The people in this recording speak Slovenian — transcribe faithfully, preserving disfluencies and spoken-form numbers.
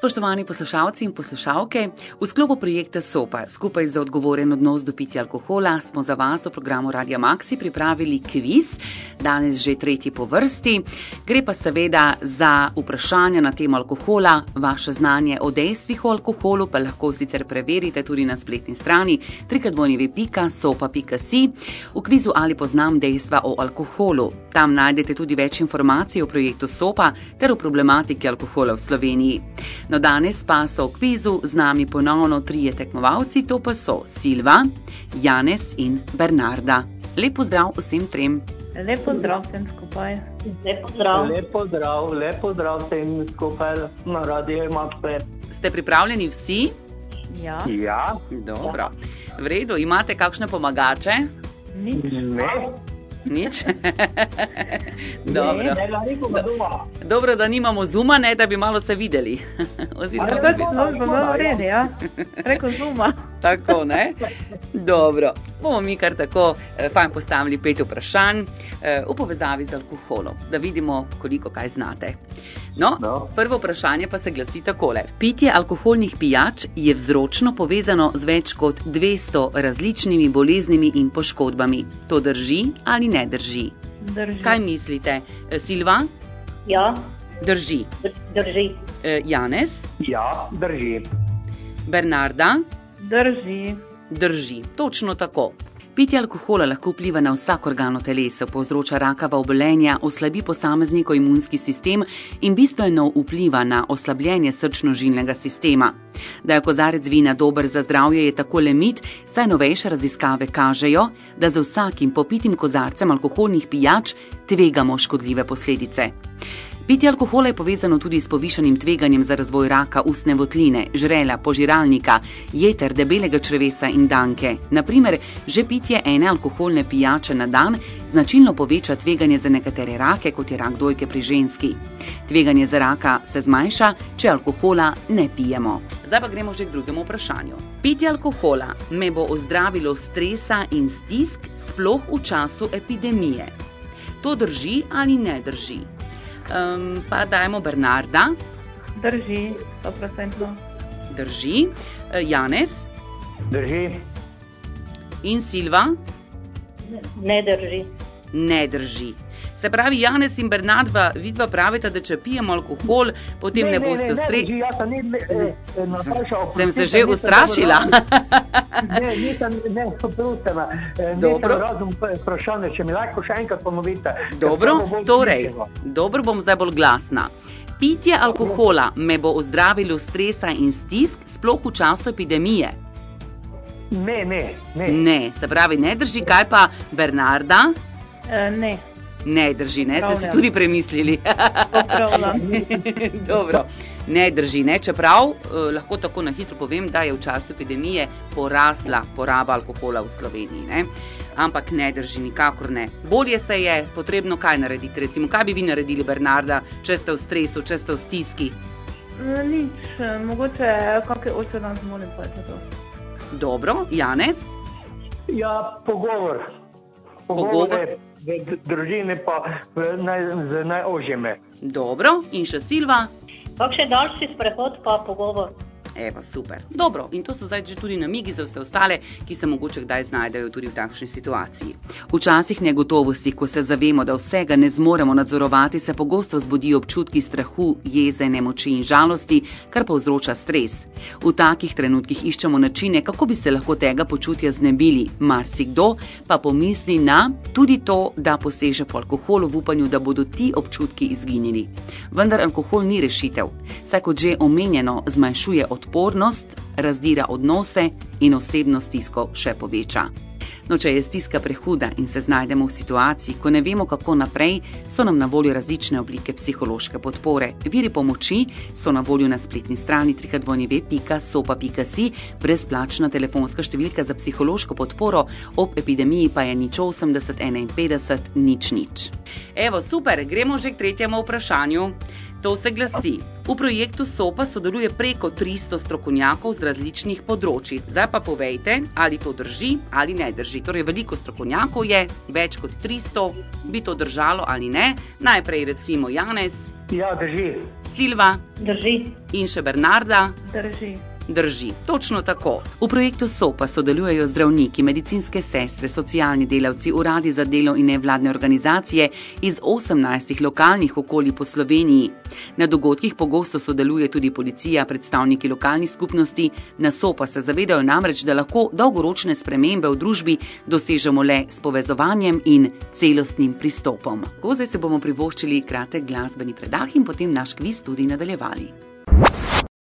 Spoštovani poslušalci in poslušalke, v sklopu projekta SOPA skupaj za odgovoren odnos do pitja alkohola smo za vas v programu Radia Maxi pripravili kviz, danes že tretji po vrsti. Gre pa seveda za vprašanja na temo alkohola, vaše znanje o dejstvih o alkoholu pa lahko sicer preverite tudi na spletni strani w w w pika sopa pika si. V kvizu Ali poznam dejstva o alkoholu. Tam najdete tudi več informacij o projektu SOPA ter o problematiki alkohola v Sloveniji. No, danes pa so v kvizu z nami ponovno trije tekmovalci, to pa so Silva, Janez in Bernarda. Lep pozdrav vsem trem. Lep pozdrav vsem skupaj. Lep pozdrav. Lep pozdrav, lep pozdrav vsem skupaj na Radiu Maxi. Ste pripravljeni vsi? Ja. Ja. Dobro. V redu, imate kakšne pomagače? Nič. Ne. Nič? Dobro. Ne, ne, nekoga doma. Dobro, da nimamo Zuma, ne, da bi malo se videli. Oziroma, To je bilo v redu, ja. Preko Zuma. Tako, ne? Dobro. Bomo mi kar tako eh, fajn postavili pet vprašanj eh, v povezavi z alkoholom, da vidimo, koliko kaj znate. No, No. prvo vprašanje pa se glasi takole. Pitje alkoholnih pijač je vzročno povezano z več kot dvesto različnimi boleznimi in poškodbami. To drži ali ne drži? Drži. Kaj mislite? Eh, Silva? Ja, Drži. dr- drži. Eh, Janez? Ja, drži. Bernarda? Drži. Drži, točno tako. Pitje alkohola lahko vpliva na vsak organ v telesu, povzroča rakava obolenja, oslabi posameznikov imunski sistem in bistveno vpliva na oslabljenje srčno-žilnega sistema. Da je kozarec vina dober za zdravje, je tako le mit, saj novejše raziskave kažejo, da za vsakim popitim kozarcem alkoholnih pijač tvegamo škodljive posledice. Pitje alkohola je povezano tudi s povišanim tveganjem za razvoj raka ustne votline, žrela, požiralnika, jeter, debelega črevesa in danke. Na primer, že pitje ene alkoholne pijače na dan značilno poveča tveganje za nekatere rake, kot je rak dojke pri ženski. Tveganje za raka se zmanjša, če alkohola ne pijemo. Zdaj pa gremo že k drugemu vprašanju. Pitje alkohola me bo ozdravilo stresa in stisk, sploh v času epidemije. To drži ali ne drži? Um, pa dajmo Bernarda. Drži. sto procentno. Drži. E, Janez Drži. in Silva? Ne drži. Ne drži. Se pravi, Janez in Bernarda, vidva pravite, da če pijemo alkohol, potem ne, ne boste ne, ustre... ne, drži, jaz sem ne, ne, eh, Nataša, Sem se oprostite, že nisem ustrašila. dobro- Ne, nisem, ne, oprostite, eh, Dobro. nisem razum vprašanje, če mi lahko še enkrat ponovite. Dobro, Ker to bo bolj torej, slišano. dobro bom zdaj bolj glasna. Pitje alkohola me bo ozdravilo stresa in stisk, sploh v času epidemije. Ne, ne, ne. Ne, se pravi, ne drži. Kaj pa Bernarda? E, ne. Ne drži, ne, ste si Popravljam. tudi premislili. Popravljam. Dobro, ne drži, ne, čeprav eh, lahko tako na hitro povem, da je v času epidemije porasla poraba alkohola v Sloveniji, ne? Ampak ne drži, nikakor ne. Bolje se je potrebno kaj narediti, recimo, kaj bi vi naredili, Bernarda, če ste v stresu, če ste v stiski? E, Nič. E, Mogoče kakšne ocena zmolim pa je to. Dobro, Janez? Ja, pogovor. Pogovor. je v d- družini pa v naj, z najožjimi. Dobro, in še Silva? Kakšen daljši sprehod pa pogovor. Evo, super. Dobro, in to so zdaj že tudi namigi za vse ostale, ki se mogoče kdaj znajdejo tudi v takšni situaciji. Včasih negotovosti, ko se zavemo, da vsega ne zmoremo nadzorovati, se pogosto zbudijo občutki strahu, jeze, nemoči in žalosti, kar povzroča stres. V takih trenutkih iščemo načine, kako bi se lahko tega počutja znebili. Marsikdo pa pomisli na tudi to, da poseže po alkoholu v upanju, da bodo ti občutki izginili. Vendar alkohol ni rešitev, saj kot že omenjeno zmanjšuje odpornost, razdira odnose in osebno stisko še poveča. No, če je stiska prehuda in se znajdemo v situaciji, ko ne vemo, kako naprej, so nam na voljo različne oblike psihološke podpore. Viri pomoči so na voljo na spletni strani w w w pika sopa pika si, brezplačna telefonska številka za psihološko podporo, ob epidemiji pa je nič osemdeset enainpetdeset nič nič. Evo, super, gremo že k tretjemu vprašanju. To se glasi. V projektu SOPA sodeluje preko tristo strokovnjakov z različnih področij. Zdaj pa povejte, ali to drži ali ne drži. Torej, veliko strokovnjakov je, več kot tristo, bi to držalo ali ne. Najprej recimo Janez. Ja, drži. Silva. Drži. In še Bernarda. Drži. Drži, točno tako. V projektu SOPA sodelujejo zdravniki, medicinske sestre, socialni delavci, uradi za delo in nevladne organizacije iz osemnajstih lokalnih okolij po Sloveniji. Na dogodkih pogosto sodeluje tudi policija, predstavniki lokalnih skupnosti. Na SOPA se zavedajo namreč, da lahko dolgoročne spremembe v družbi dosežemo le s povezovanjem in celostnim pristopom. Zdaj se bomo privoščili kratek glasbeni predah in potem naš kviz tudi nadaljevali.